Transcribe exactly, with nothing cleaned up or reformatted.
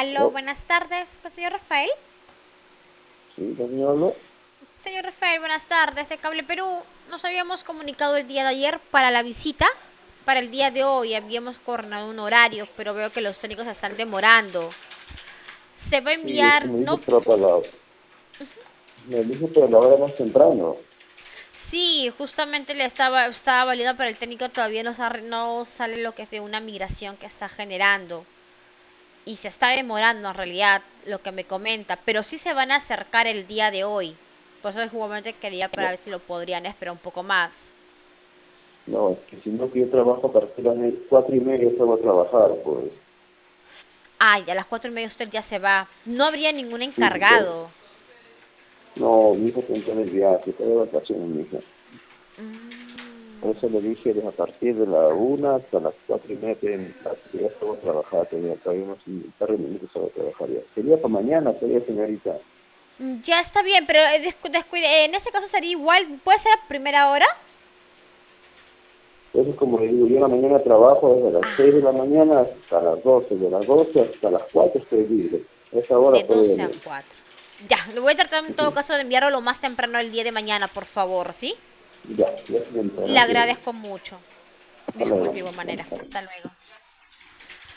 Aló, ¿No? buenas tardes, pues, señor Rafael. Sí, también hablo. Señor Rafael, buenas tardes. De Cable Perú, nos habíamos comunicado el día de ayer para la visita. Para el día de hoy habíamos coordinado un horario, pero veo que los técnicos se están demorando. Se va a Sí, es que enviar, me dijo no. pero para la, me dijo pero la hora más temprano. Sí, justamente le estaba, estaba validando para el técnico, todavía no, sa- no sale lo que es de una migración que está generando. Y se está demorando en realidad lo que me comenta, pero sí se van a acercar el día de hoy. Por eso justamente quería para No, ver si lo podrían esperar un poco más. no, es que si no que yo trabajo a partir de las cuatro y media salgo a trabajar, pues. Ay, a las cuatro y media usted ya se va. No habría ningún Sí, pues. encargado. No, mi hijo está en el viaje, está de vacaciones, mi hija. Por Mm, eso le dije desde a partir de la una hasta las cuatro y media en casa, que ya salgo a trabajar, tenía todavía unos un par de minutos salgo a trabajar ya. Sería para mañana, sería señorita. ya está bien, pero eh, descu- descuide, en ese caso sería igual. ¿Puede ser a primera hora? Entonces, como le digo, yo en la mañana trabajo desde las seis de la mañana hasta las doce, de las doce hasta las cuatro estoy libre. Esa hora De puede doce a venir. cuatro. Ya, le voy a tratar en todo Ujú. caso de enviarlo lo más temprano el día de mañana, por favor, ¿sí? Ya, ya se me Le entrará. agradezco mucho. Hasta Disculpe de luego. igual manera. Hasta luego.